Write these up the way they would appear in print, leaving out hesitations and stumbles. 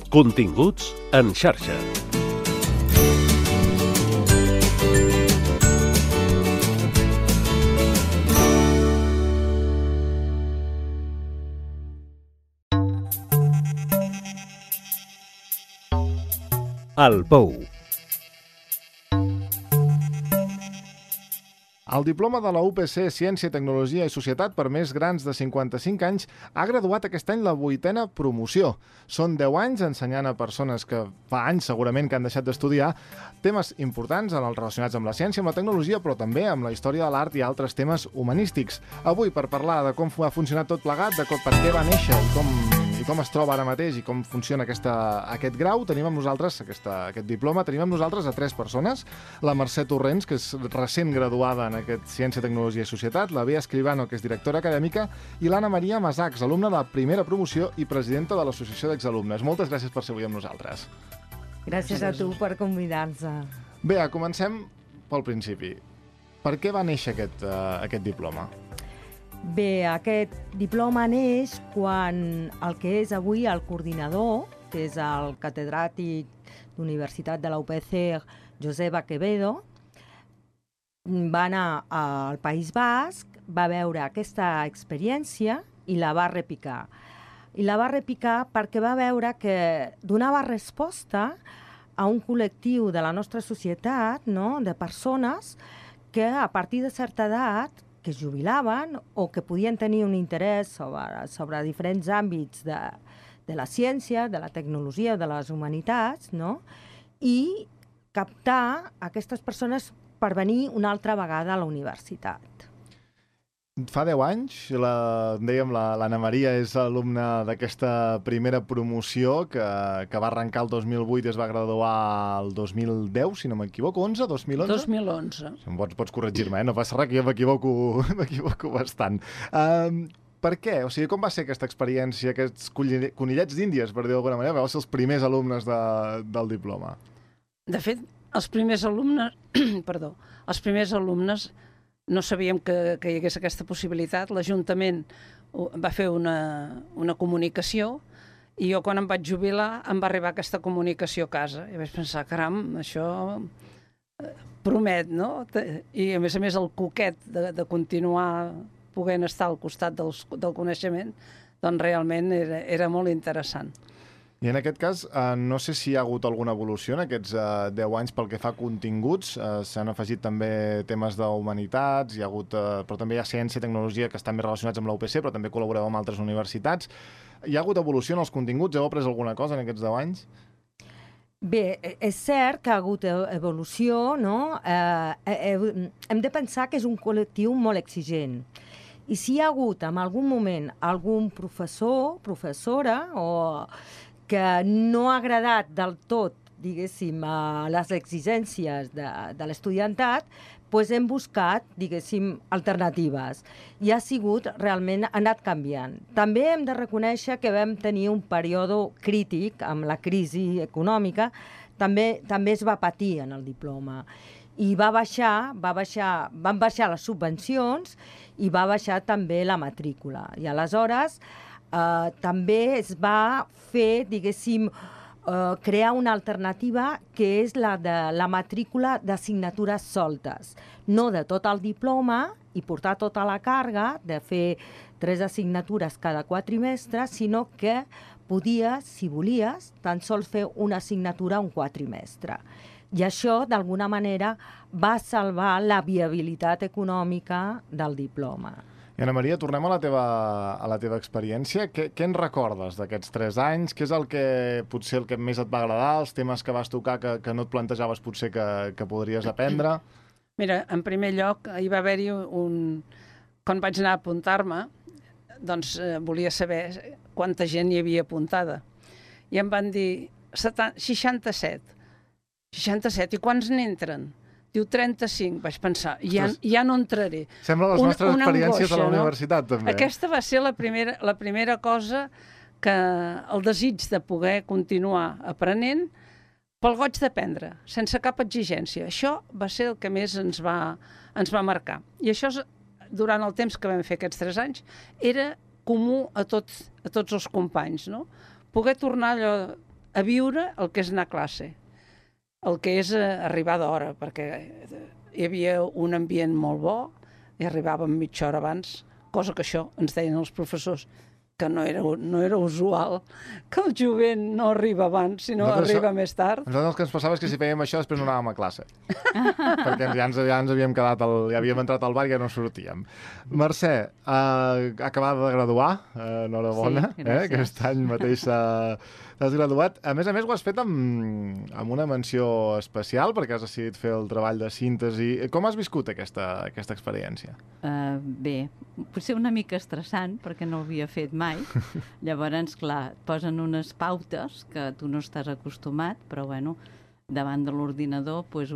Continguts en xarxa. El Pou. El diploma de la UPC Ciència, Tecnologia i Societat per més grans de 55 anys ha graduat aquest any la 8a promoció. Són 10 anys ensenyant a persones que fa anys segurament que han deixat d'estudiar temes importants relacionats amb la ciència, amb la tecnologia, però també amb la història de l'art i altres temes humanístics. Avui, per parlar de com ha funcionat tot plegat, de per què va néixer i com es troba ara mateix i com funciona aquest grau, tenim amb nosaltres, aquest diploma, tenim amb nosaltres a 3 persones. La Mercè Torrents, que és recent graduada en aquest Ciència, Tecnologia i Societat, la Bea Escribano, que és directora acadèmica, i l'Anna Maria Masacs, alumna de primera promoció i presidenta de l'Associació d'Exalumnes. Moltes gràcies per ser avui amb nosaltres. Gràcies a tu per convidar-nos. Bea, comencem pel principi. Per què va néixer aquest diploma? Bé, aquest diploma neix quan el que és avui el coordinador, que és el catedràtic d'Universitat de la UPC, Joseba Quevedo, va anar al País Basc, va veure aquesta experiència i la va repicar. I la va repicar perquè va veure que donava resposta a un col·lectiu de la nostra societat, no?, de persones que a partir de certa edat que es jubilaven o que podien tenir un interès sobre diferents àmbits de la ciència, de la tecnologia, de les humanitats, no?, i captar aquestes persones per venir una altra vegada a la universitat. Fa 10 anys, dèiem, l'Anna Maria és alumna d'aquesta primera promoció que va arrencar el 2008 i es va graduar el 2010, si no m'equivoco, 11, 2011? 2011. Pots corregir-me, no passa res, que jo m'equivoco bastant. Per què? O sigui, com va ser aquesta experiència, aquests conillets d'Índies, per dir d'alguna manera, vau ser els primers alumnes del diploma? De fet, els primers alumnes no sabíem que hi hagués aquesta possibilitat. L'Ajuntament va fer una comunicació i jo quan em vaig jubilar em va arribar aquesta comunicació a casa. I vaig pensar, caram, això promet, no? I a més el coquet de continuar podent estar al costat del coneixement, doncs realment era molt interessant. I en aquest cas, no sé si hi ha hagut alguna evolució en aquests 10 anys pel que fa a continguts. S'han afegit també temes d'humanitats, però també hi ha ciència i tecnologia que estan més relacionats amb la UPC, però també col·laboreu amb altres universitats. Hi ha hagut evolució en els continguts? Heu après alguna cosa en aquests 10 anys? Bé, és cert que ha hagut evolució, no? Hem de pensar que és un col·lectiu molt exigent. I si hi ha hagut en algun moment algun professor, professora que no ha agradat del tot, diguéssim, les exigències de l'estudiantat, doncs hem buscat, diguéssim, alternatives. I ha anat canviant. També hem de reconèixer que vam tenir un període crític amb la crisi econòmica, també es va patir en el diploma. I van baixar les subvencions i va baixar també la matrícula. I aleshores també es va fer, diguéssim, crear una alternativa que és la de la matrícula d'assignatures soltes. No de tot el diploma i portar tota la càrrega de fer 3 assignatures cada quatrimestre, sinó que podies, si volies, tan sols fer una assignatura un quatrimestre. I això, d'alguna manera, va salvar la viabilitat econòmica del diploma. I Anna Maria, tornem a la teva experiència. Què en recordes d'aquests 3 anys? Què és potser el que més et va agradar, els temes que vas tocar que no et plantejaves potser que podries aprendre? Mira, en primer lloc, hi va haver-hi quan vaig anar a apuntar-me, doncs volia saber quanta gent hi havia apuntada. I em van dir 67. 67, i quants n'entren? Diu 35, vaig pensar, ja no entraré. Sembla les nostres experiències a la universitat, també. Aquesta va ser la primera cosa que el desig de poder continuar aprenent pel goig d'aprendre, sense cap exigència. Això va ser el que més ens va marcar. I això, durant el temps que vam fer aquests 3 anys, era comú a tots els companys, no? Poder tornar allò a viure el que és anar a classe, el que és arribar d'hora, perquè hi havia un ambient molt bo i arribàvem mitja hora abans, cosa que això ens deien els professors, que no era usual, que el jovent no arriba abans, sinó arriba més tard. Nosaltres el que ens passava és que si fèiem això després no anàvem a classe. Perquè ja ens havíem quedat, ja havíem entrat al bar i ja no sortíem. Mercè, acabada de graduar, enhorabona, Sí, gràcies. Aquest any mateix t'has graduat. A més, ho has fet amb una menció especial perquè has decidit fer el treball de síntesi. Com has viscut aquesta experiència? Bé, potser una mica estressant, perquè no ho havia fet mai. Llavors, clar, et posen unes pautes que tu no estàs acostumat, però bueno, davant de l'ordinador pues,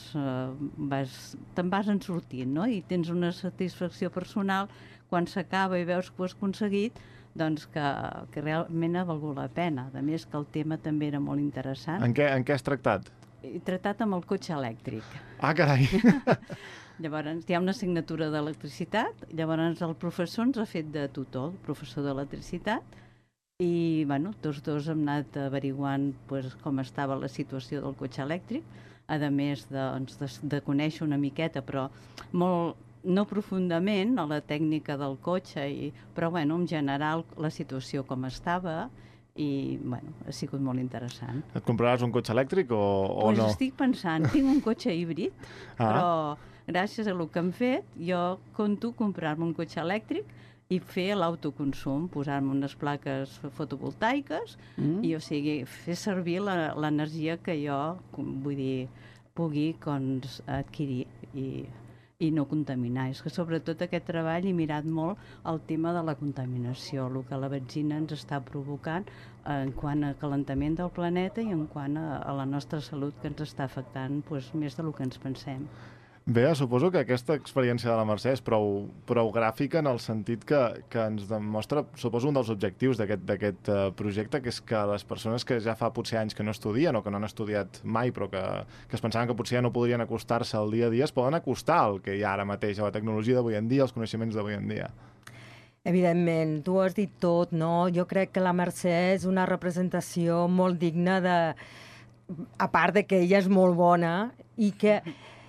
te'n vas en sortint, no? I tens una satisfacció personal quan s'acaba i veus que ho has aconseguit, doncs que realment ha valgut la pena. A més que el tema també era molt interessant. En què has tractat? He tractat amb el cotxe elèctric. Ah, carai! Llavors, hi ha una assignatura d'electricitat, llavors el professor ens ha fet de tutor, el professor d'electricitat, i bueno, tots dos hem anat averiguant pues, com estava la situació del cotxe elèctric, a més de conèixer una miqueta, però molt no profundament a la tècnica del cotxe, però bueno, en general la situació com estava, i bueno, ha sigut molt interessant. Et compraràs un cotxe elèctric o pues no? Estic pensant, tinc un cotxe híbrid, però gràcies a el que hem fet, jo conto comprar-me un cotxe elèctric i fer l'autoconsum, posar-me unes plaques fotovoltaiques i, o sigui, fer servir l'energia que jo, vull dir, pugui adquirir i no contaminar. És que sobretot aquest treball he mirat molt el tema de la contaminació, el que la benzina ens està provocant en quant a calentament del planeta i en quant a la nostra salut, que ens està afectant doncs, més del que ens pensem. Bé, suposo que aquesta experiència de la Mercè és prou gràfica en el sentit que ens demostra, suposo, un dels objectius d'aquest projecte, que és que les persones que ja fa potser anys que no estudien o que no han estudiat mai, però que es pensaven que potser ja no podrien acostar-se al dia a dia, es poden acostar al que hi ha ara mateix, a la tecnologia d'avui en dia, als coneixements d'avui en dia. Evidentment, tu ho has dit tot, no? Jo crec que la Mercè és una representació molt digna de... A part de que ella és molt bona i que...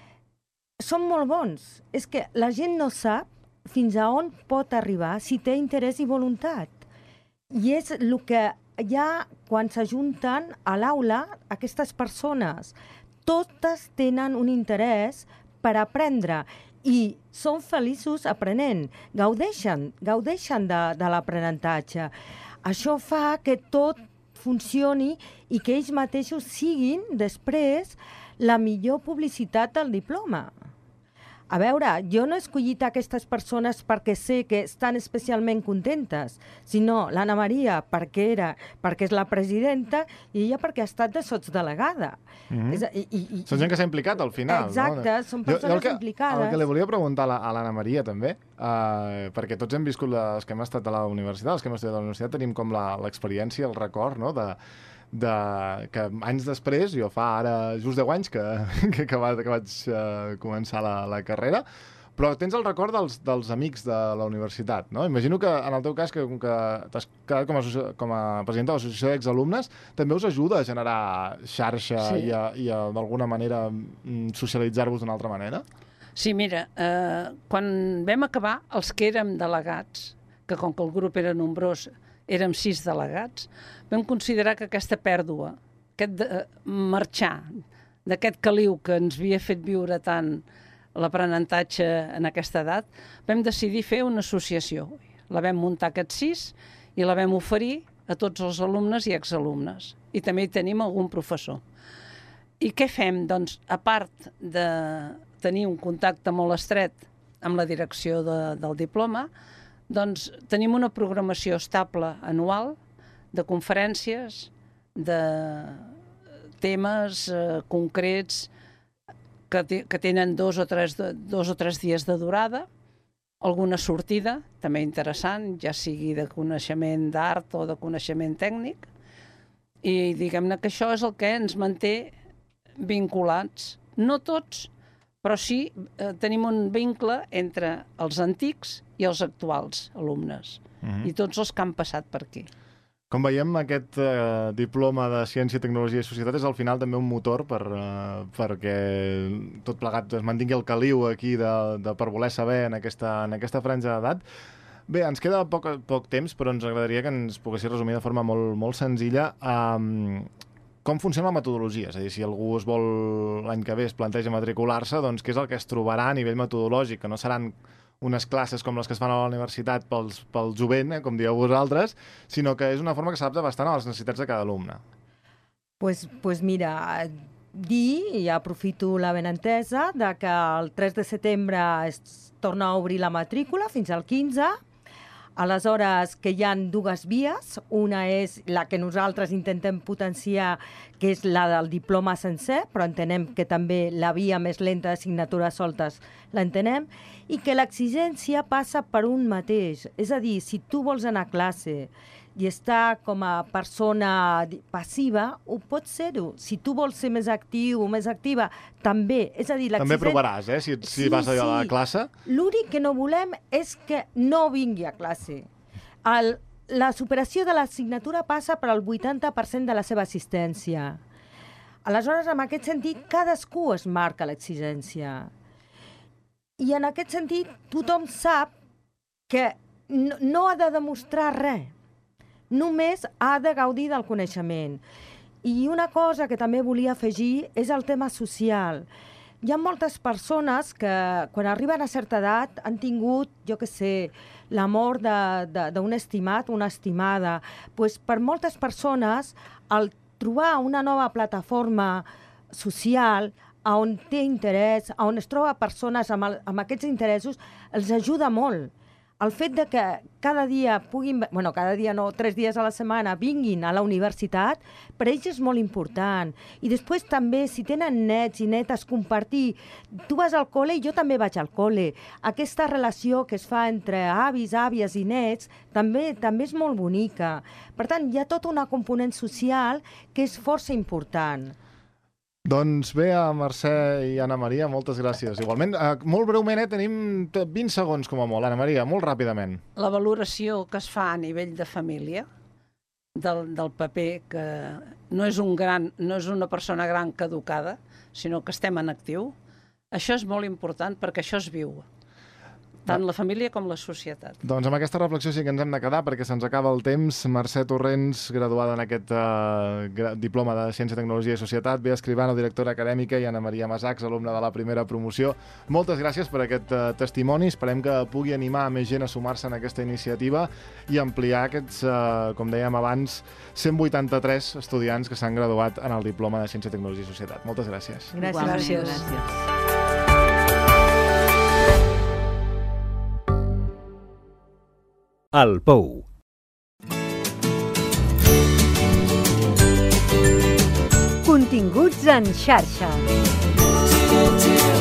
Són molt bons. És que la gent no sap fins a on pot arribar si té interès i voluntat. I és el que hi ha quan s'ajunten a l'aula aquestes persones. Totes tenen un interès per aprendre i són feliços aprenent. Gaudeixen de l'aprenentatge. Això fa que tot funcioni i que ells mateixos siguin després la millor publicitat del diploma. A veure, jo no he escollit aquestes persones perquè sé que estan especialment contentes, sinó l'Anna Maria perquè és la presidenta i ella perquè ha estat de sotsdelegada. Són gent que s'ha implicat al final. Exacte, no? són persones implicades. El que li volia preguntar a l'Anna Maria també, perquè tots hem viscut, els que hem estat a la universitat, els que hem estudiat a la universitat, tenim com l'experiència, el record, no?, que anys després, jo fa ara just 10 anys que vaig començar la carrera, però tens el record dels amics de la universitat, no? Imagino que en el teu cas, que t'has quedat com a presidenta de l'associació d'exalumnes, també us ajuda a generar xarxa i d'alguna manera socialitzar-vos d'una altra manera? Sí, mira, quan vam acabar, els que érem delegats, que com que el grup era nombrós, érem 6 delegats, vam considerar que aquesta pèrdua, aquest marxar d'aquest caliu que ens havia fet viure tant l'aprenentatge en aquesta edat, vam decidir fer una associació. La vam muntar aquests 6 i la vam oferir a tots els alumnes i exalumnes. I també hi tenim algun professor. I què fem? Doncs, a part de tenir un contacte molt estret amb la direcció del diploma, doncs tenim una programació estable anual de conferències, de temes concrets que tenen 2 o 3 dies de durada, alguna sortida, també interessant, ja sigui de coneixement d'art o de coneixement tècnic, i diguem-ne que això és el que ens manté vinculats. No tots, però sí tenim un vincle entre els antics i els actuals alumnes, i tots els que han passat per aquí. Com veiem, aquest diploma de Ciència, Tecnologia i Societat és al final també un motor perquè tot plegat es mantingui el caliu aquí per voler saber en aquesta franja d'edat. Bé, ens queda poc temps, però ens agradaria que ens poguessis resumir de forma molt, molt senzilla com funciona la metodologia. És a dir, si algú l'any que ve es planteja matricular-se, doncs què és el que es trobarà a nivell metodològic, que no seran unes classes com les que es fan a la universitat pel jovent, com dieu vosaltres, sinó que és una forma que s'adapta bastant a les necessitats de cada alumne. Pues mira, i aprofito la benentesa de que el 3 de setembre es torna a obrir la matrícula fins al 15. Aleshores, que hi ha dues vies. Una és la que nosaltres intentem potenciar, que és la del diploma sencer, però entenem que també la via més lenta de signatures soltes l'entenem, i que l'exigència passa per un mateix. És a dir, si tu vols anar a classe i estar com a persona passiva, ho pots ser-ho. Si tu vols ser més actiu o més activa, també. És a dir, també provaràs, si vas a la classe. L'únic que no volem és que no vingui a classe. La superació de l'assignatura passa per al 80% de la seva assistència. Aleshores, en aquest sentit, cadascú es marca l'exigència. I en aquest sentit, tothom sap que no ha de demostrar res. Només ha de gaudir del coneixement. I una cosa que també volia afegir és el tema social. Hi ha moltes persones que, quan arriben a certa edat, han tingut, jo què sé, la mort d'un estimat, una estimada. Pues per moltes persones, el trobar una nova plataforma social on té interès, on es troba persones amb aquests interessos, els ajuda molt. El fet de que cada dia puguin, cada dia no, 3 dies a la setmana vinguin a la universitat, per ells és molt important. I després també, si tenen nets i netes, compartir. Tu vas al col·le i jo també vaig al col·le. Aquesta relació que es fa entre avis, àvies i nets també és molt bonica. Per tant, hi ha tota una component social que és força important. Doncs bé, a Mercè i Anna Maria, moltes gràcies. Igualment, molt breument, tenim 20 segons com a molt. Anna Maria, molt ràpidament. La valoració que es fa a nivell de família del paper que no és una persona gran caducada, sinó que estem en actiu, això és molt important perquè això es viu. Tant la família com la societat. Doncs amb aquesta reflexió sí que ens hem de quedar perquè se'ns acaba el temps. Mercè Torrents, graduada en aquest diploma de Ciència, Tecnologia i Societat, Bea Escribano, directora acadèmica, i Anna Maria Masachs, alumna de la primera promoció. Moltes gràcies per aquest testimoni. Esperem que pugui animar a més gent a sumar-se en aquesta iniciativa i ampliar aquests, com dèiem abans, 183 estudiants que s'han graduat en el diploma de Ciència, Tecnologia i Societat. Moltes gràcies. Gràcies. El Pou. Continguts en xarxa.